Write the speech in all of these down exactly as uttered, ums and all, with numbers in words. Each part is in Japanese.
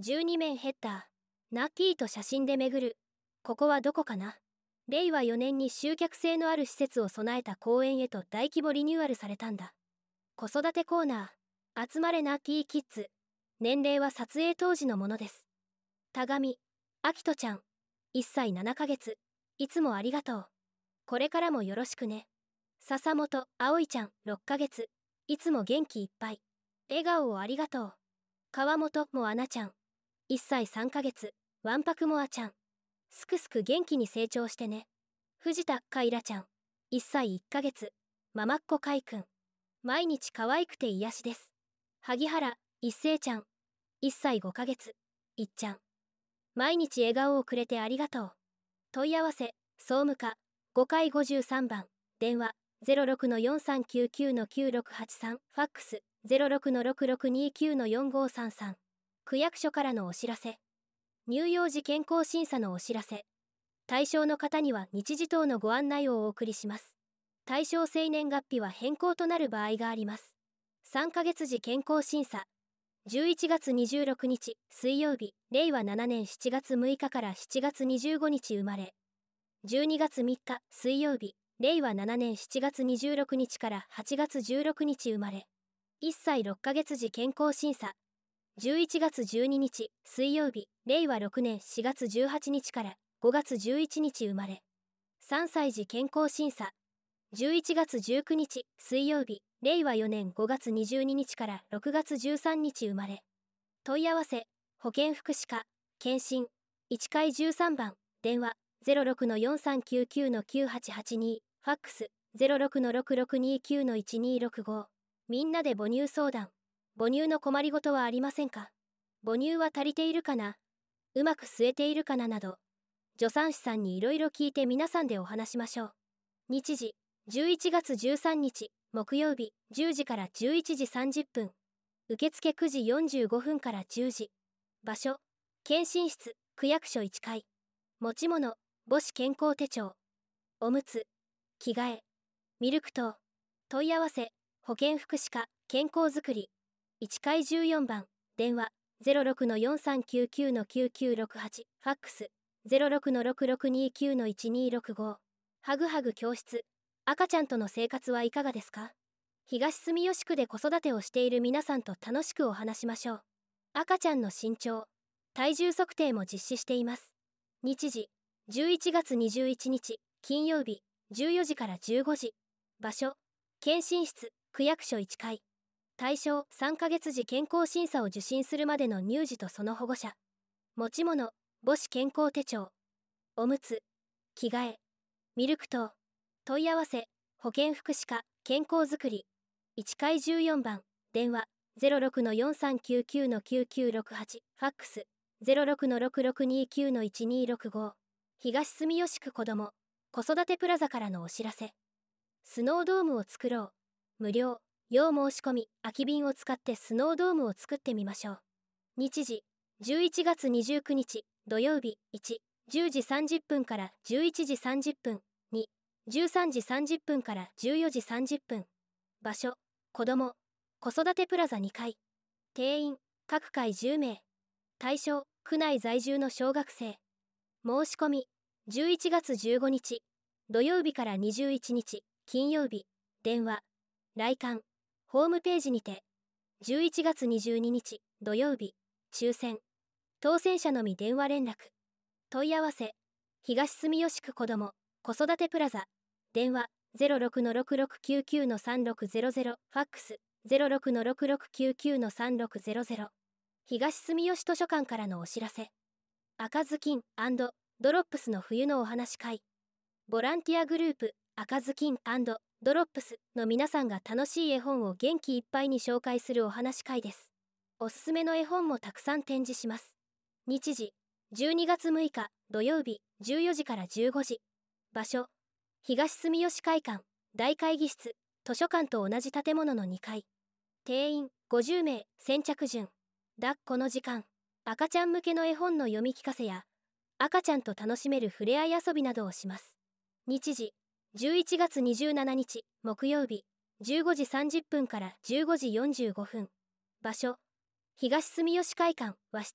じゅうにめんヘッダー。ナッキーと写真で巡る。ここはどこかな。れいわよねんに集客性のある施設を備えた公園へと大規模リニューアルされたんだ。子育てコーナー。集まれナッキーキッズ。年齢は撮影当時のものです。田上、あきとちゃん。いっさいななかげつ。いつもありがとう。これからもよろしくね。笹本、あおいちゃん、ろっかげつ。いつも元気いっぱい。笑顔をありがとう。川本もあなちゃん。いっさいさんかげつ。わんぱくもあちゃん。すくすく元気に成長してね。藤田かいらちゃん。いっさいいっかげつ。ママっ子かいくん。毎日可愛くて癒しです。萩原、一星ちゃん。いっさいごかげつ。いっちゃん。毎日笑顔をくれてありがとう。問い合わせ、総務課、ごかいごじゅうさんばん、電話、ゼロろくのよんさんきゅうきゅうのきゅうろくはちさん、ファックス、ゼロろくのろくろくにきゅうのよんごさんさん。区役所からのお知らせ。乳幼児健康審査のお知らせ。対象の方には日時等のご案内をお送りします。対象生年月日は変更となる場合があります。さんかげつ時健康審査。じゅういちがつにじゅうろくにち水曜日、れいわななねんしちがつむいかからしちがつにじゅうごにち生まれ。じゅうにがつみっか水曜日、れいわななねんしちがつにじゅうろくにちからはちがつじゅうろくにち生まれ。いっさいろっかげつ時健康審査。じゅういちがつじゅうににち水曜日、れいわろくねんしがつじゅうはちにちからごがつじゅういちにち生まれ。さんさい時健康審査。じゅういちがつじゅうくにち水曜日、れいわよねんごがつにじゅうににちからろくがつじゅうさんにち生まれ。問い合わせ、保健福祉課、検診、いちかいじゅうさんばん、電話、ゼロろくのよんさんきゅうきゅうのきゅうはちはちに、ファックス、ゼロろくのろくろくにきゅうのいちにろくご。みんなで母乳相談。母乳の困りごとはありませんか？母乳は足りているかな？うまく吸えているかななど、助産師さんにいろいろ聞いて皆さんでお話しましょう。日時、じゅういちがつじゅうさんにち、木曜日、じゅうじからじゅういちじさんじゅっぷん。受付くじよんじゅうごふんからじゅうじ。場所、検診室、区役所いっかい。持ち物、母子健康手帳。おむつ、着替え、ミルク等。問い合わせ、保健福祉課、健康づくり。いちかいじゅうよんばん、電話、ゼロろくのよんさんきゅうきゅうのきゅうきゅうろくはち、ファックス、ゼロろくのろくろくにきゅうのいちにろくご。はぐはぐ教室。赤ちゃんとの生活はいかがですか？東住吉区で子育てをしている皆さんと楽しくお話しましょう。赤ちゃんの身長、体重測定も実施しています。日時、じゅういちがつにじゅういちにち、金曜日、じゅうよじからじゅうごじ。場所、検診室、区役所いっかい。対象、さんかげつ時健康審査を受診するまでの乳児とその保護者。持ち物、母子健康手帳。おむつ、着替え、ミルク等。問い合わせ、保健福祉課、健康づくり。いちかいじゅうよんばん、電話、ゼロろくのよんさんきゅうきゅうのきゅうきゅうろくはち、ファックス、ゼロろくのろくろくにきゅうのいちにろくご。東住吉区子ども、子育てプラザからのお知らせ。スノードームを作ろう。無料、要申し込み、空き瓶を使ってスノードームを作ってみましょう。日時、じゅういちがつにじゅうくにち、土曜日、いち、じゅうじさんじゅっぷんからじゅういちじさんじゅっぷん、に、じゅうさんじさんじゅっぷんからじゅうよじさんじゅっぷん。場所、子ども、子育てプラザにかい。定員、各回じゅうめい。対象、区内在住の小学生。申し込み、じゅういちがつじゅうごにち、土曜日からにじゅういちにち、金曜日、電話、来館、ホームページにて。じゅういちがつにじゅうににち、土曜日、抽選。当選者のみ電話連絡。問い合わせ、東住吉区子ども、子育てプラザ。電話、ゼロろくのろくろくきゅうきゅうのさんろくゼロゼロ、ファックス、ゼロろくのろくろくきゅうきゅうのさんろくゼロゼロ。東住吉図書館からのお知らせ。赤ずきん&ドロップスの冬のお話会。ボランティアグループ、赤ずきん&ドロップスの皆さんが楽しい絵本を元気いっぱいに紹介するお話会です。おすすめの絵本もたくさん展示します。日時、じゅうにがつむいか、土曜日、じゅうよじからじゅうごじ。場所、東住吉会館、大会議室、図書館と同じ建物のにかい。定員、ごじゅうめい、先着順。抱っこの時間、赤ちゃん向けの絵本の読み聞かせや、赤ちゃんと楽しめるふれあい遊びなどをします。日時、じゅういちがつにじゅうしちにち、木曜日、じゅうごじさんじゅっぷんからじゅうごじよんじゅうごふん。場所、東住吉会館、和室、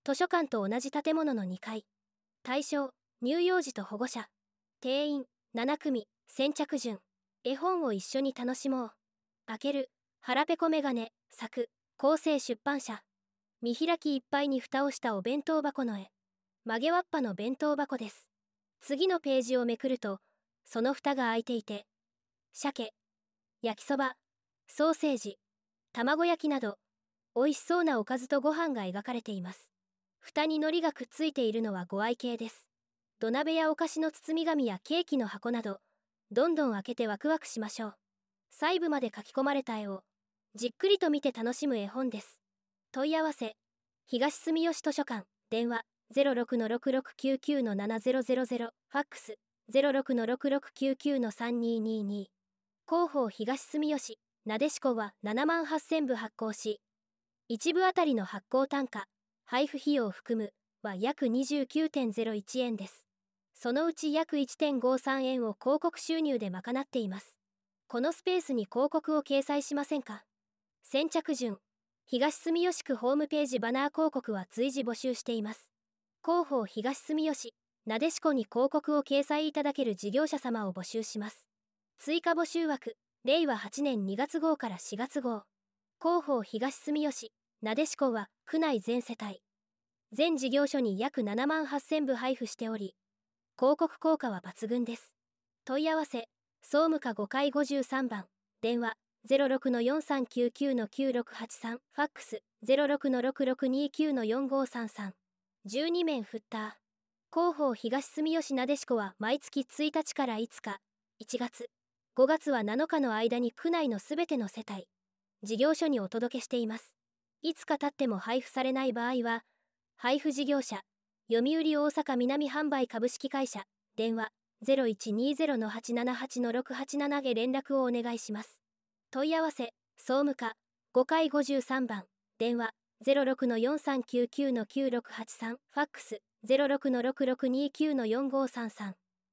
図書館と同じ建物のにかい。対象、乳幼児と保護者。定員、ななくみ。先着順。絵本を一緒に楽しもう。開ける、腹ペコメガネ、作、厚生出版社。見開きいっぱいに蓋をしたお弁当箱の絵。曲げわっぱの弁当箱です。次のページをめくると、その蓋が開いていて、鮭、焼きそば、ソーセージ、卵焼きなど、美味しそうなおかずとご飯が描かれています。蓋に海苔がくっついているのはご愛嬌です。土鍋やお菓子の包み紙やケーキの箱など、どんどん開けてワクワクしましょう。細部まで書き込まれた絵を、じっくりと見て楽しむ絵本です。問い合わせ、東住吉図書館、電話、ゼロろくのろくろくきゅうきゅうのななゼロゼロゼロ、ファックス、ゼロろくのろくろくきゅうきゅうのさんにーにーにー。広報東住吉、なでしこはななまんはっせんぶ発行し、いちぶあたりの発行単価、配布費用を含むは約 にじゅうきゅうてんゼロいちえんです。そのうち約 いってんごさんえんを広告収入で賄っています。このスペースに広告を掲載しませんか？先着順、東住吉区ホームページバナー広告は随時募集しています。広報東住吉、なでしこに広告を掲載いただける事業者様を募集します。追加募集枠、れいわはちねんにがつごうからしがつごう。広報東住吉、なでしこは区内全世帯、全事業所に約ななまんはっせんぶ配布しており、広告効果は抜群です。問い合わせ、総務課ごかいごじゅうさんばん、電話、ゼロろくのよんさんきゅうきゅうのきゅうろくはちさん、ファックス、ゼロろくのろくろくにーきゅうのよんごさんさん。じゅうにめんフッター。広報東住吉なでしこは毎月ついたちからいつか、いちがつ、ごがつはなのかの間に区内のすべての世帯、事業所にお届けしています。いつか経っても配布されない場合は、配布事業者、読売大阪南販売株式会社、電話、ゼロいちにーゼロのはちななはちのろくはちなな へ連絡をお願いします。問い合わせ、総務課、ごかいごじゅうさんばん、電話、ゼロろくのよんさんきゅうきゅうのきゅうろくはちさん、ファックス、ゼロろくのろくろくにーきゅうのよんごさんさん。